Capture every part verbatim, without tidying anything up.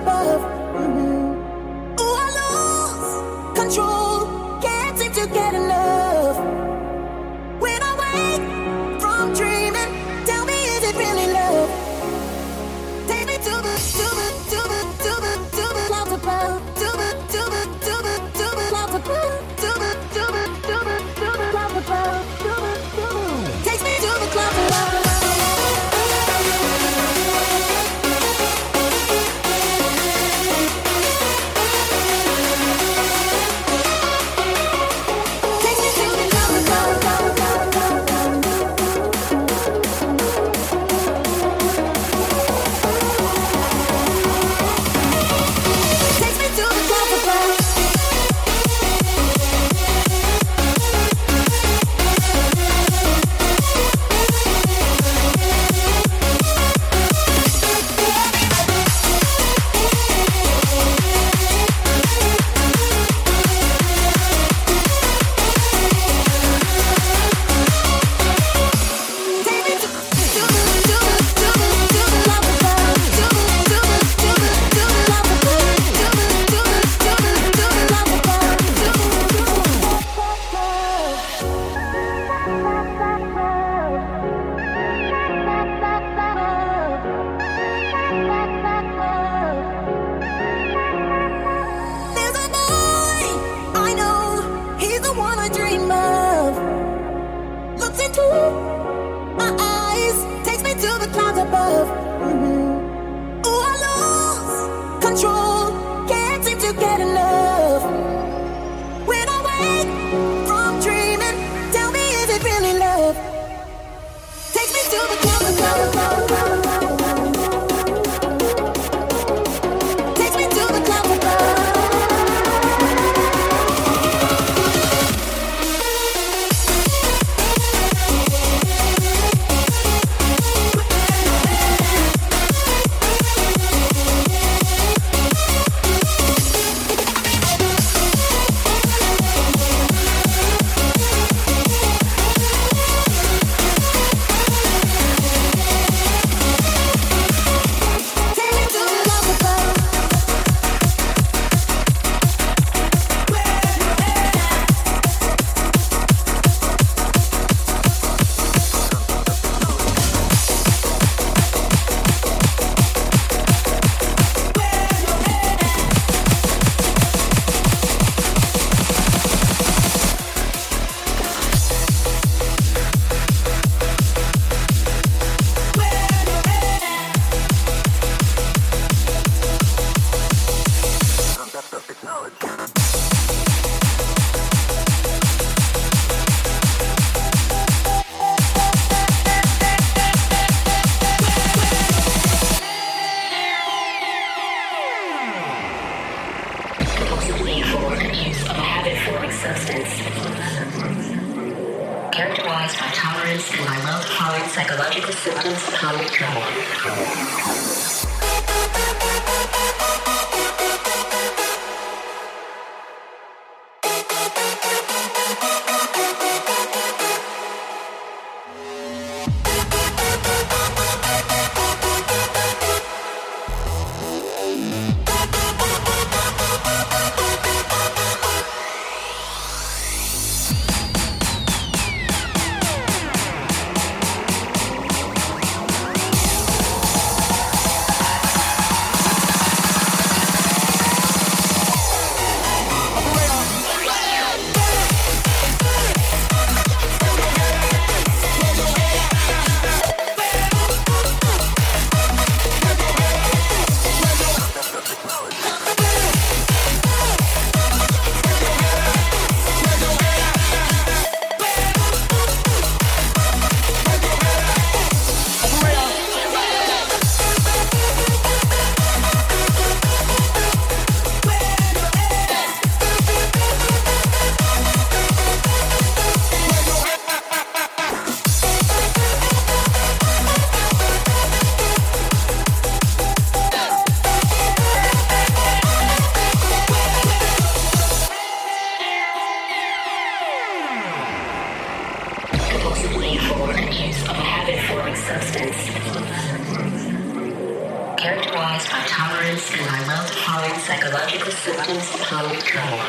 above. Mm-hmm. Ooh, I lose control, can't seem to get enough. When I wake from dreaming, tell me, is it really love? Take me to the, to the, to the, to the, to the clouds above. To the, to the, to the, to the clouds above. To the, to the, to the, to the clouds above. To the, to the, takes me to the clouds above. characterized by tolerance and by well-defined psychological symptoms of harm control.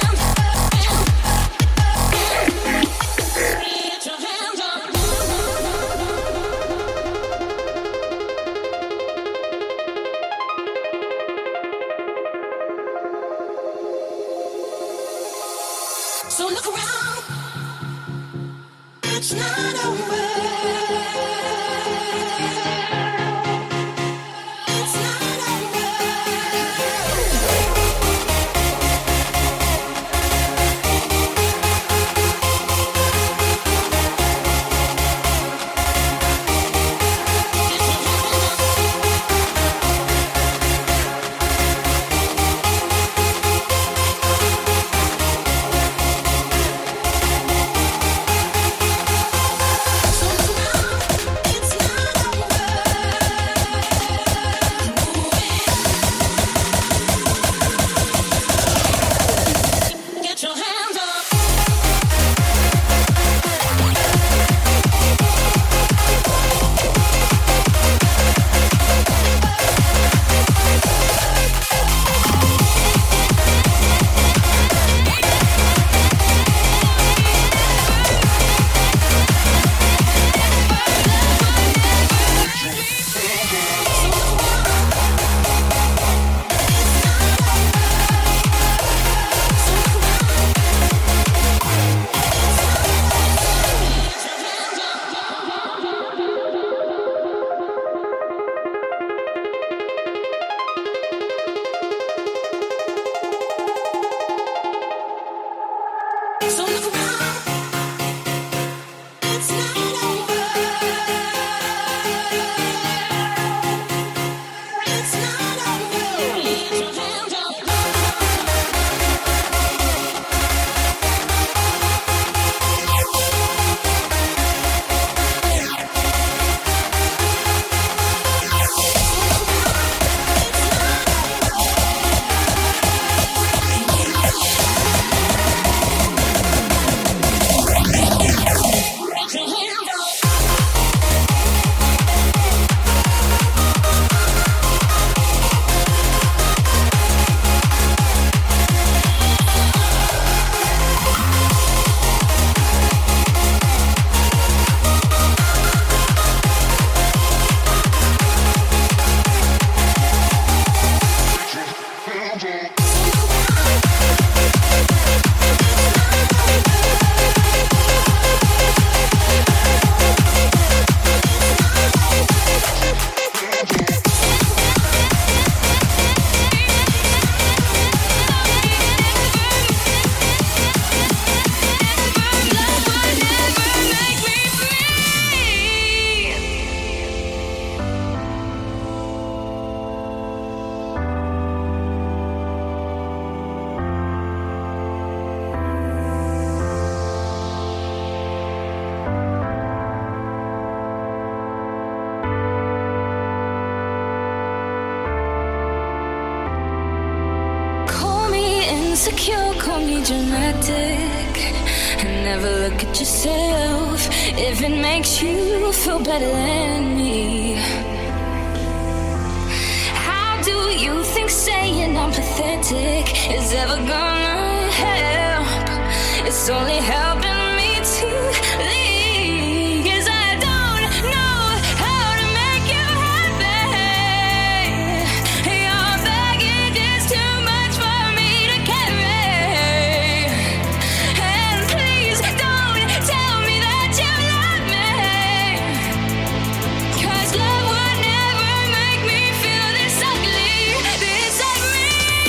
Put your hands up. insecure, call me dramatic. And never look at yourself if it makes you feel better than me. How do you think saying I'm pathetic is ever gonna help? It's only helping me to leave. 'Cause I don't know how to make you happy. Your baggage is too much for me to carry. And please don't tell me that you love me. 'Cause love would never make me feel this ugly, this like me.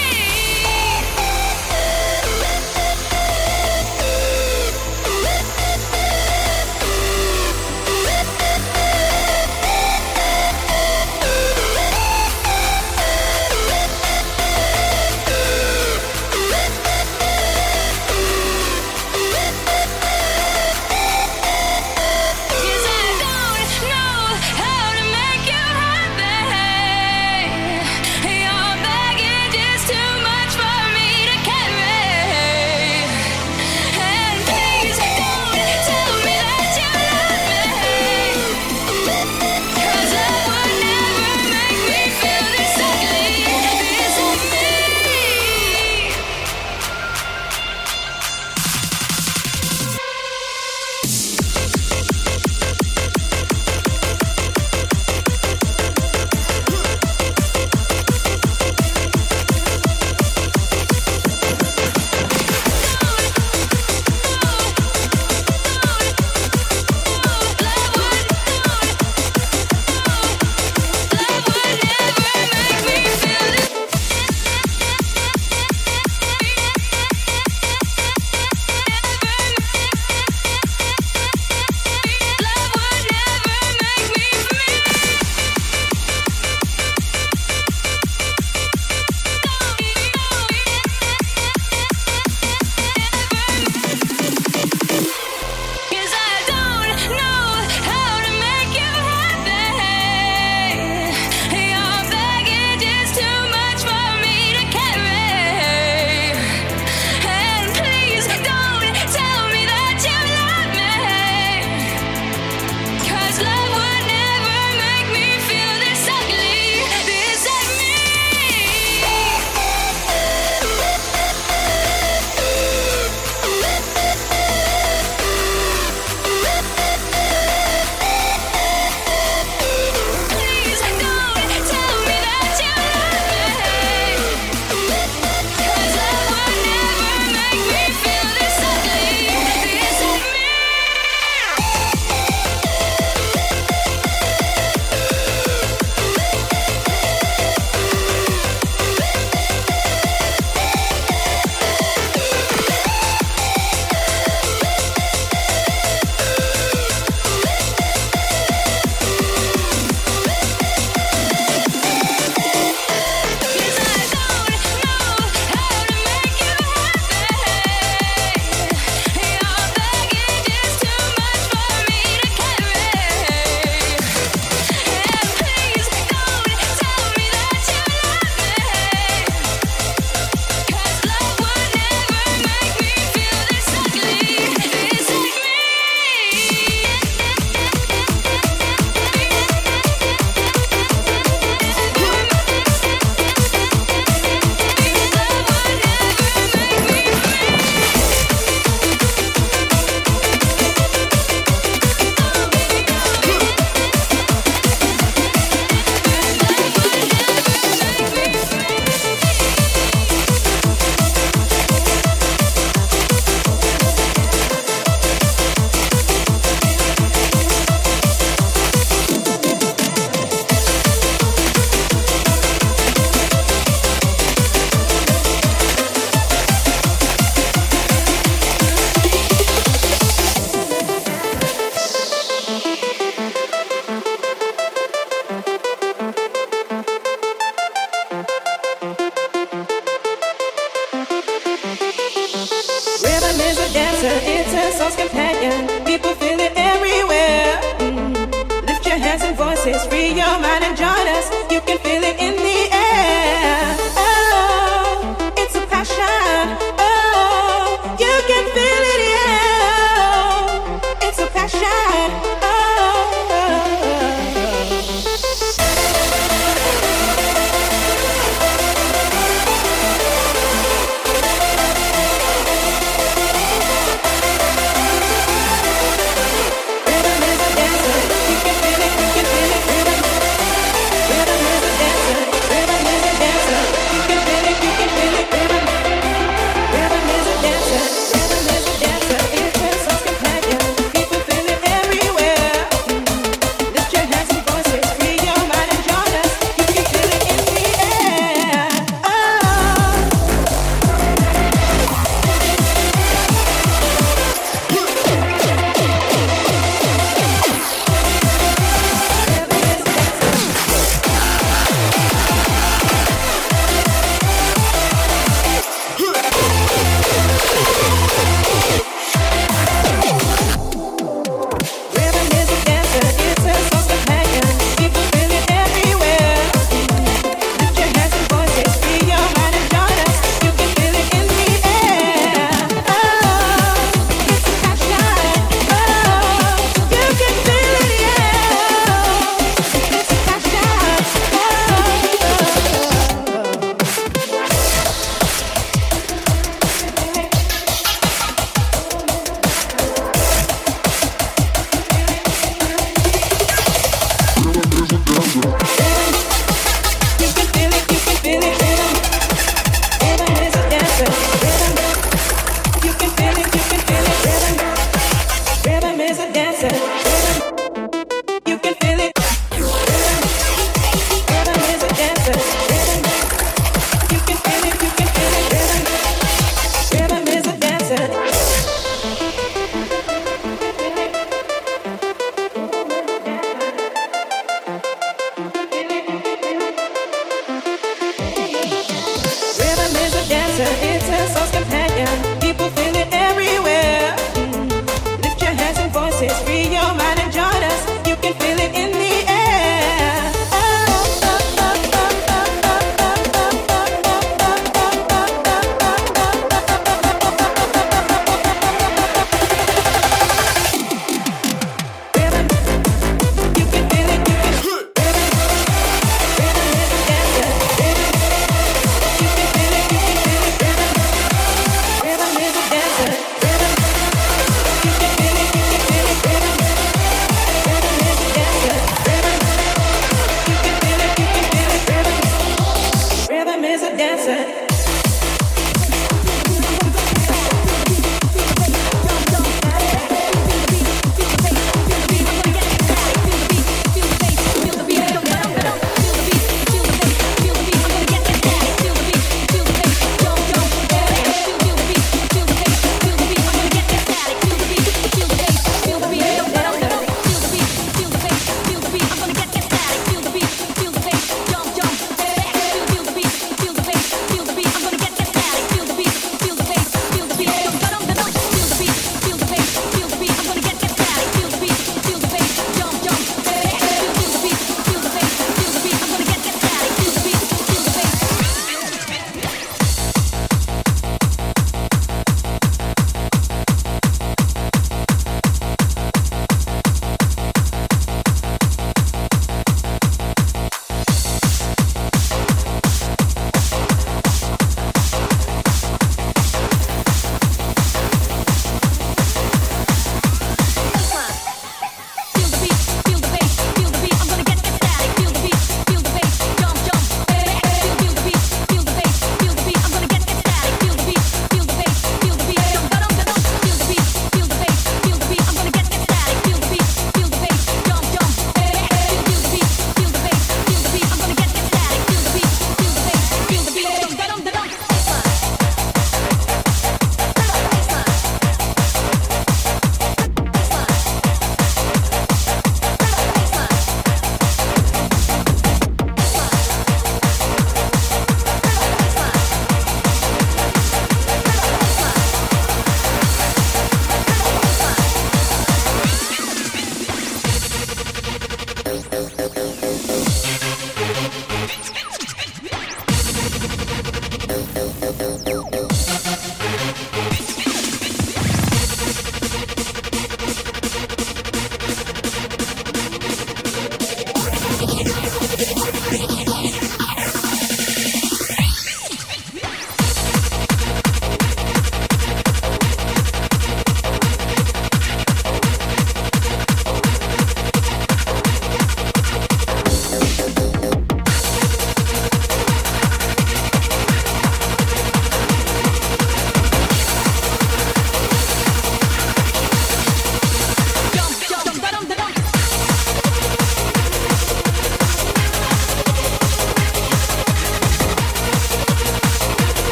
soul's companion. People feel it everywhere. Mm. Lift your hands and voices, free your mind and join us. You can feel it in the air. Oh, it's a passion.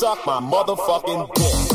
Suck my motherfucking dick.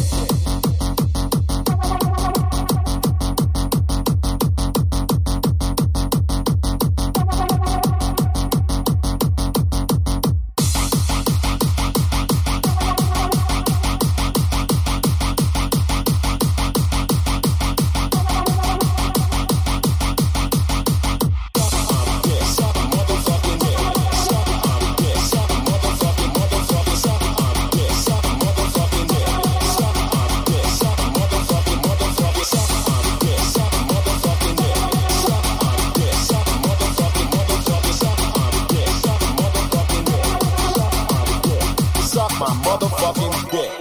My motherfucking dick.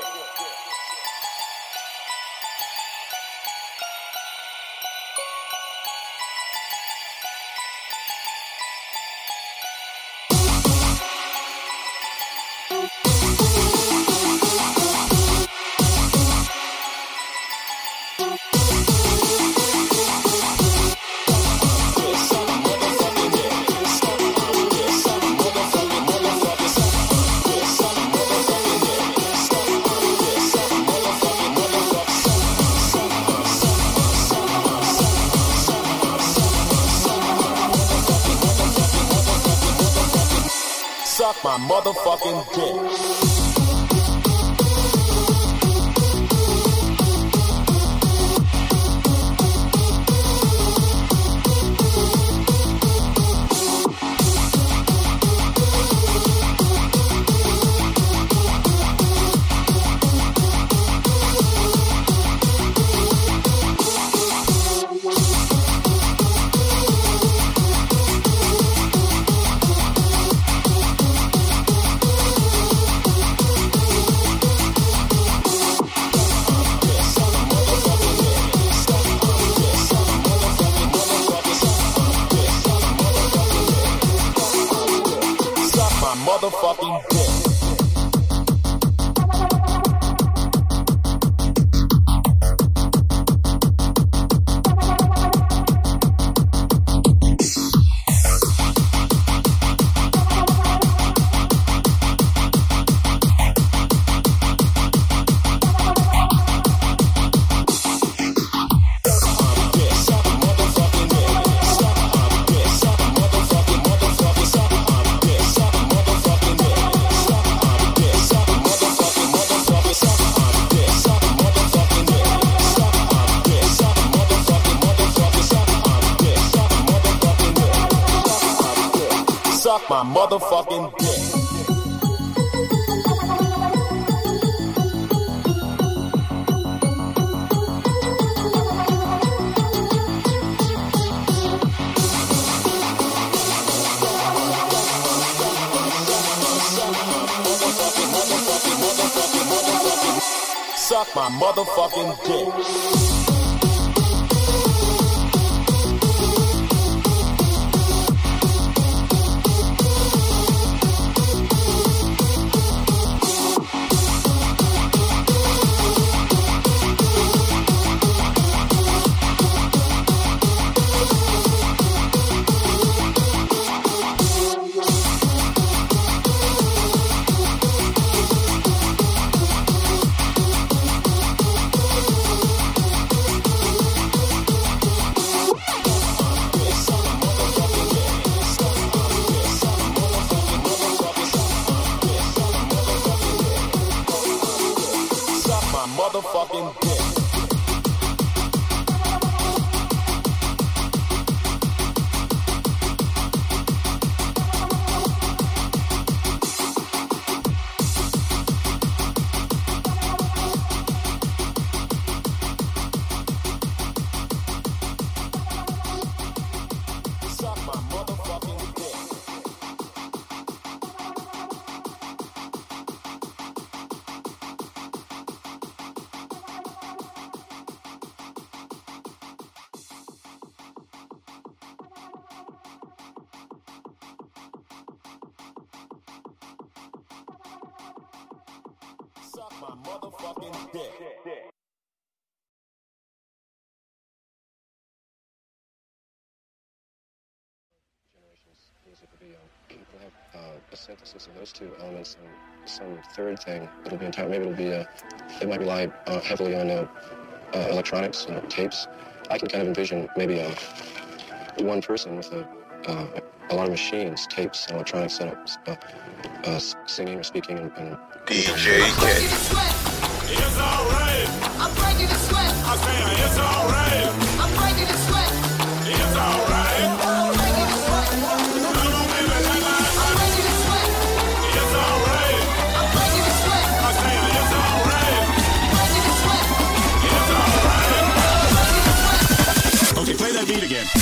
Suck my motherfucking dick. Motherfucking dick. Suck my motherfucking dick. Suck my motherfucking dick. Motherfucking dick. Suck my motherfucking dick. Suck my motherfucking dick. Generations music video. We'll have uh, a synthesis of those two elements and some third thing. It'll be entire. Maybe it'll be a. It might rely uh, heavily on uh, uh, electronics, you know, tapes. I can kind of envision maybe a one person with a uh, a lot of machines, tapes, and electronic setups, uh, uh, singing or speaking and. and D J Kenny. It's alright. I'm breaking the sweat. I say it's alright. I'm breaking the sweat. It's alright. I'm breaking the sweat. Come on, baby, let my. I'm breaking the sweat. It's alright. I'm breaking the sweat. I say it's alright. Breaking the sweat. It's alright. Breaking the sweat. Okay, play that beat again.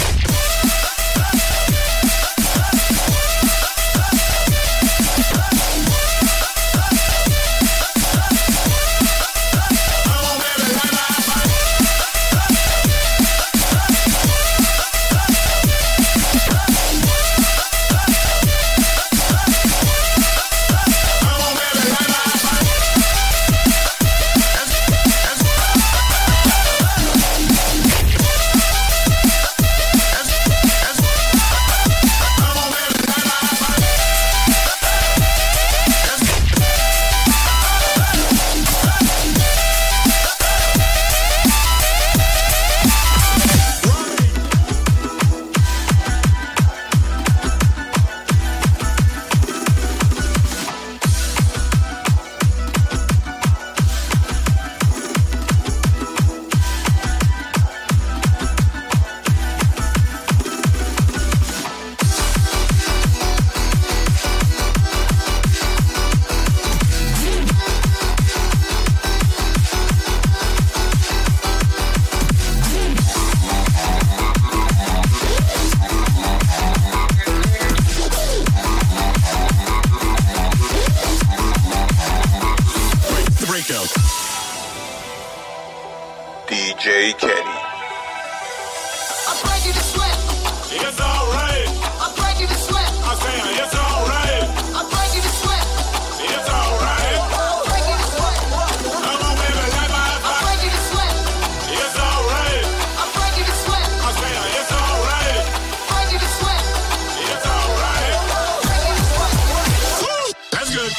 D J Kenny. I'm breaking the sweat. It's alright. I'm breaking the sweat. I say it's alright. I'm breaking the sweat. It's alright. I'm breaking the sweat. Come on, baby, let my. I'm breaking the sweat. It's alright. I'm breaking the sweat. I say it's alright. Breaking the sweat. It's alright. Breaking the sweat. Woo! That's good.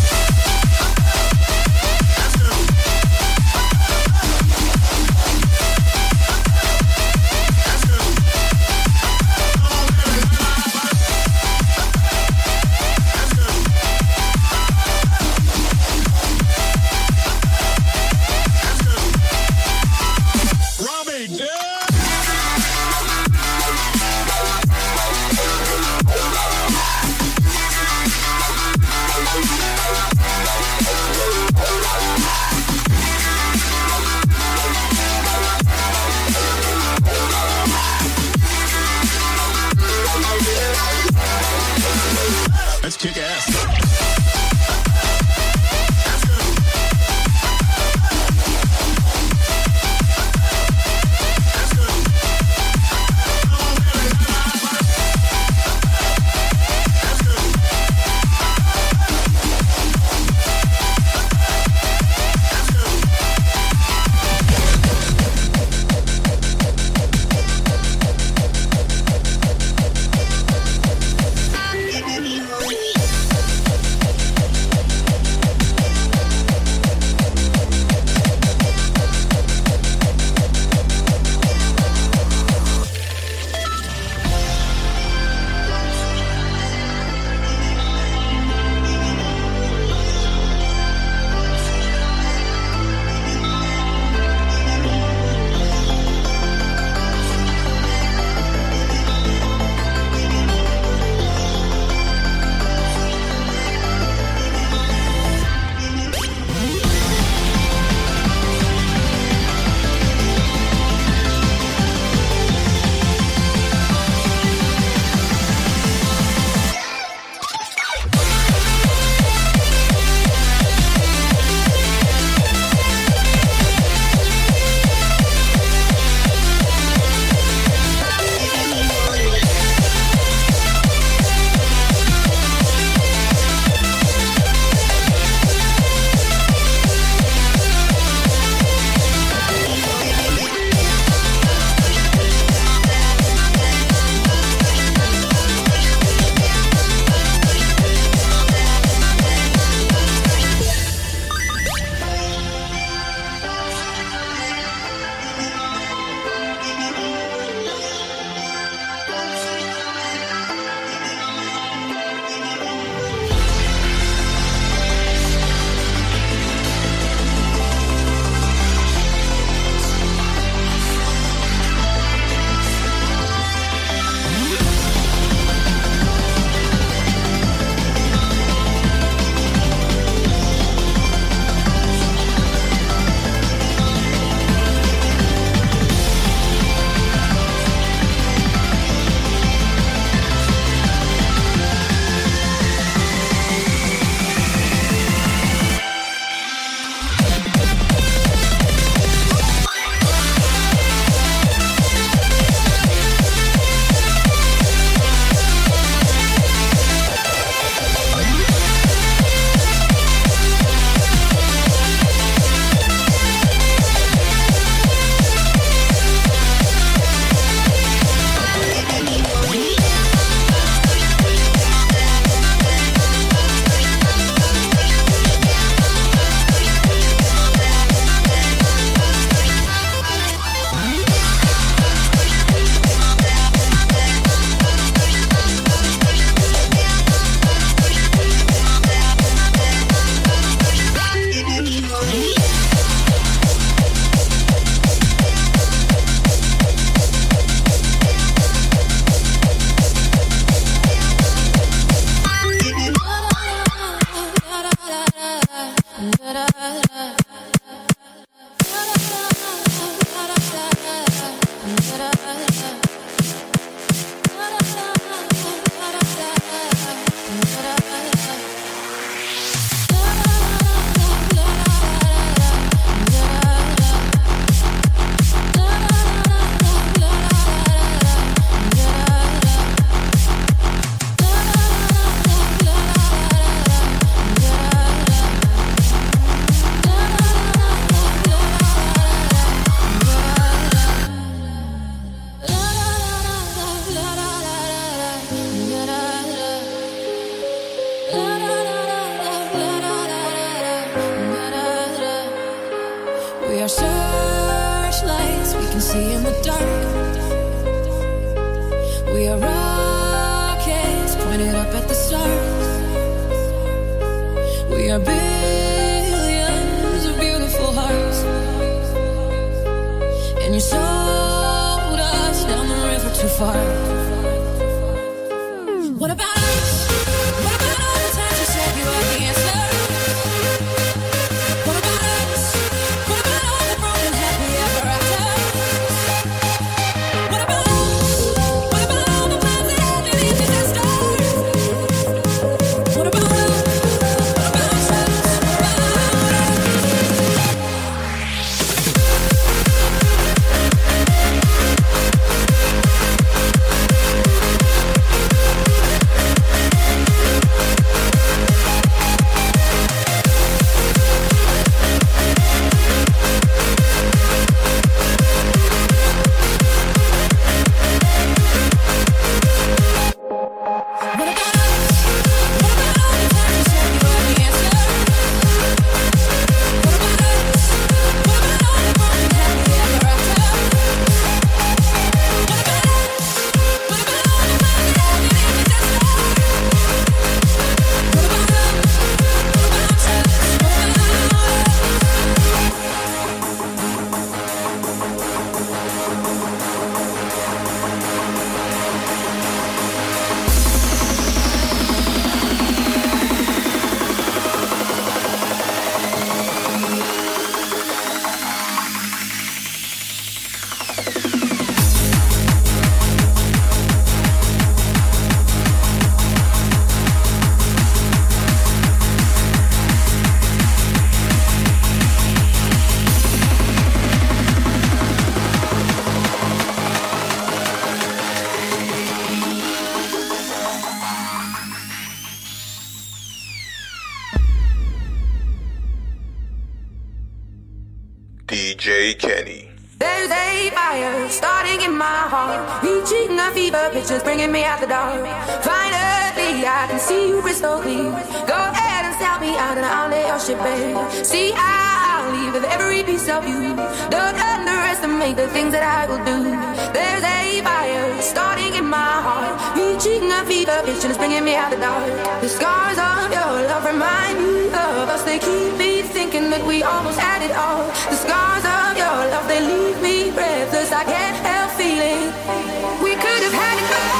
Let's kick ass. We are rockets pointed up at the stars. We are billions of beautiful hearts. And you sold us down the river too far. What about us? What about all the times you said you had the answer? What about us? What about all the broken happy ever after? What about us? What about all the plans that ended in disaster? What about us? What about us? What about D J Kenny. There's a fire starting in my heart, reaching a fever pitch, just bringing me out the dark. Finally, I can see you crystal clear. Go ahead and sell me out and I'll lay your shit bare. See, I'll leave with every piece of you. Don't underestimate the things that I will do. There's a fire starting in my heart, reaching a fever pitch, and it's bringing me out the dark. The scars of your love remind me of us. They keep me thinking that we almost had it all. The scars of your love, they leave me breathless. I can't help feeling we could have had it all.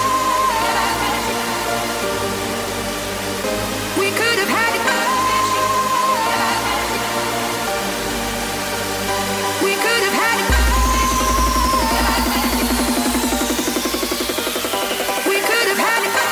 We could have had it all. We could have had it all. We could have had it all.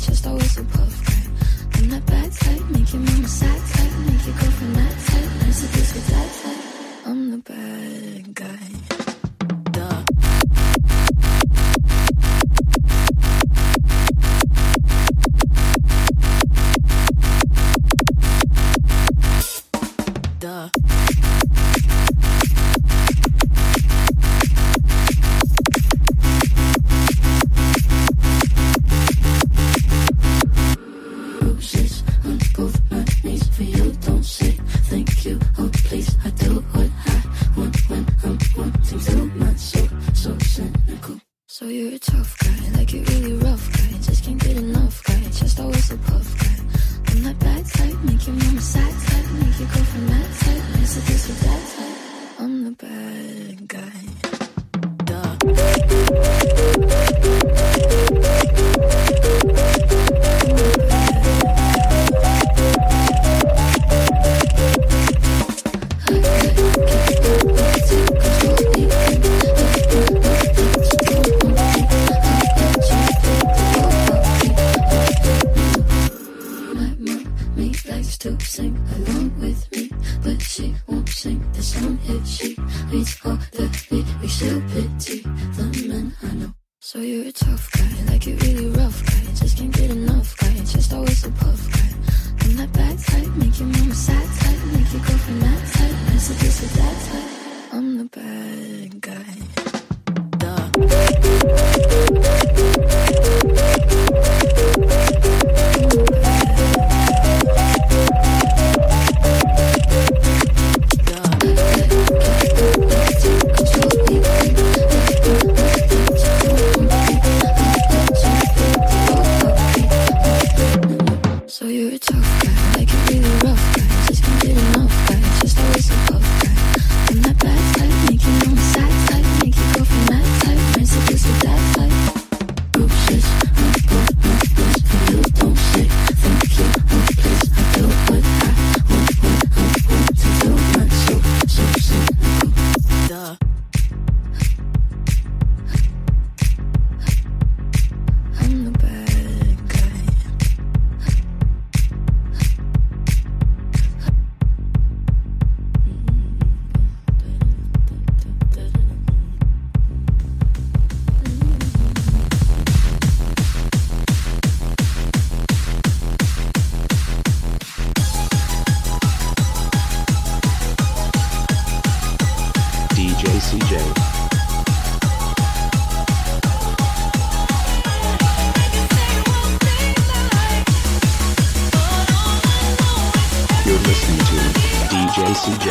just always a puff guy. I'm that bad type, make your mama sad type, make your girlfriend that type, nice to this with that type. I'm the bad guy. Duh. Duh. Bruises on both my knees for you. Don't say thank you, oh please. I do what I want when I'm wanting to. My soul, so cynical. So you're a tough guy, like you're really rough guy. Just can't get enough guy, just always a puff guy. I'm that bad type, make your mama sad type, make your girlfriend mad type, nice to this with that type. I'm the bad guy. Duh. To sing along with me, but she won't sing the song if she reads all the lyrics. She'll pity the men I know. So you're a tough guy, like you're really rough guy. Just can't get enough guy, just always a puff guy. I'm that bad type, make your mama sad type, make your girlfriend mad type, nice to this with that type. I'm the bad guy. Duh. So you're a tough guy, like you're really rough guy. Just can't get enough guy, just always a puff guy. I'm that bad type, make your mama sad type, make your girlfriend mad type, nice to this with that type. Bruises on both my knees for you. Don't say thank you, oh please. I do what I want when I want to do. My soul, so cynical. Duh. I'm the bad guy. D J C J. You're listening to D J C J.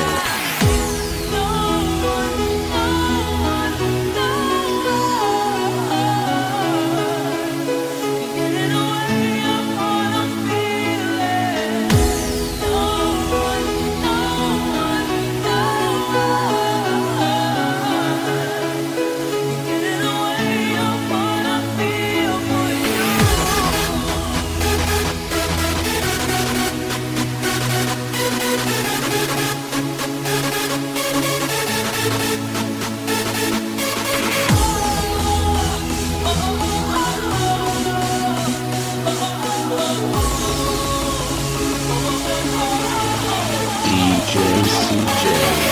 D J C J.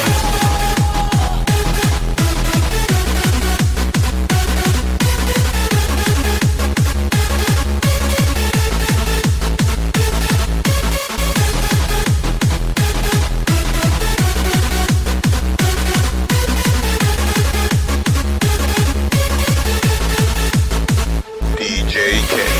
D J Kenny.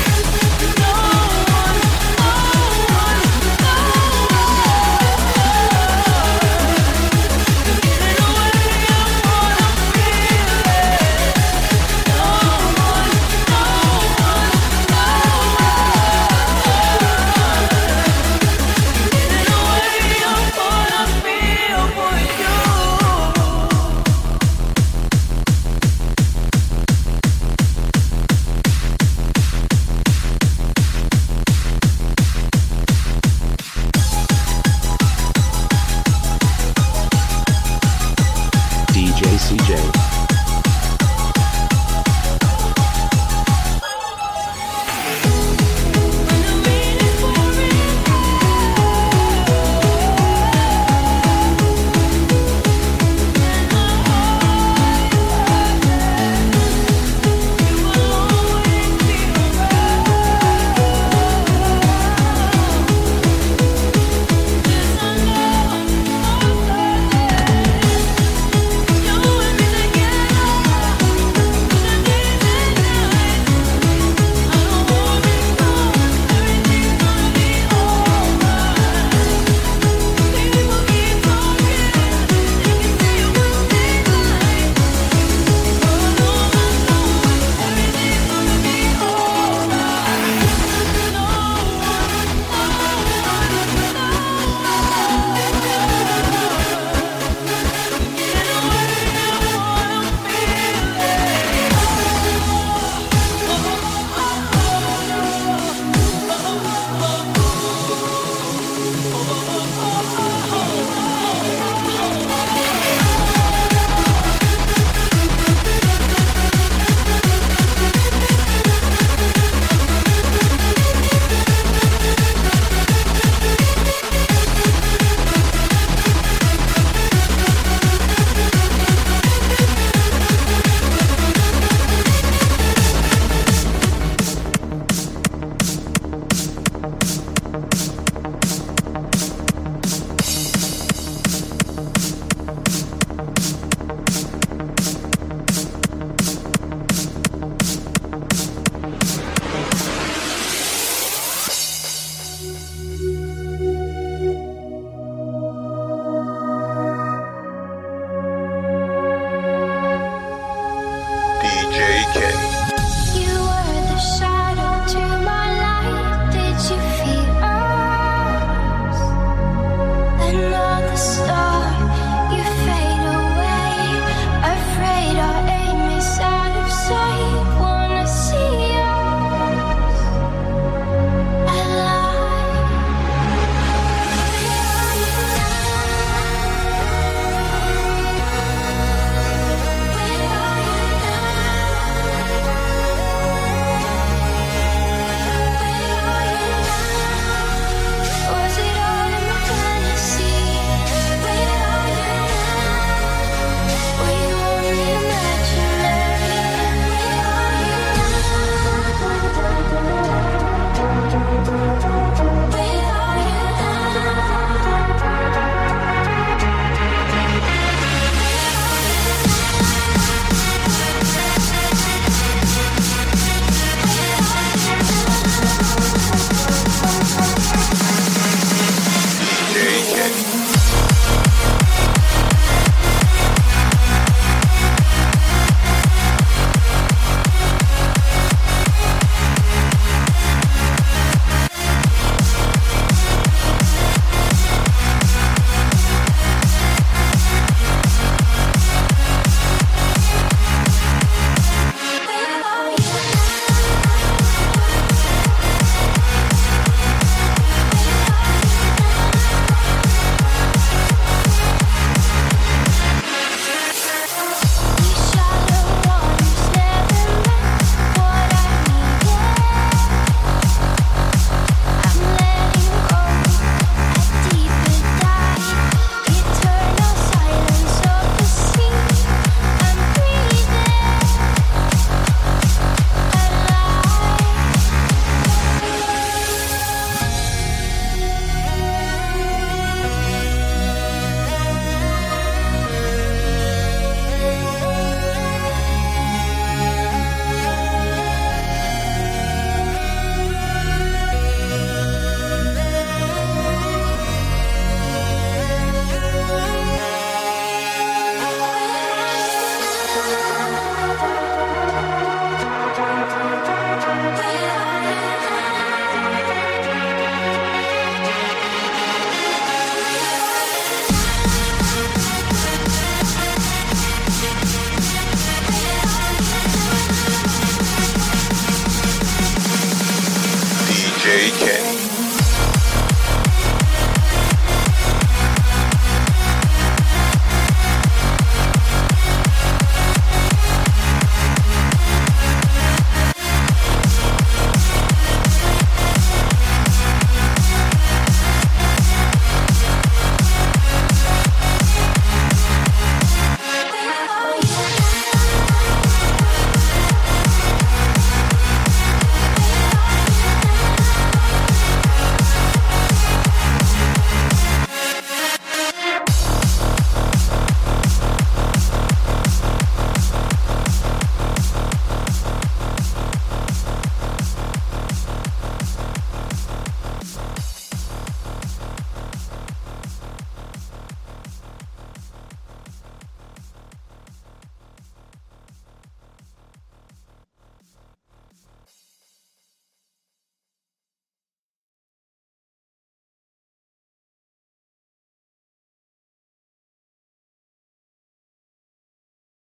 J Kenny.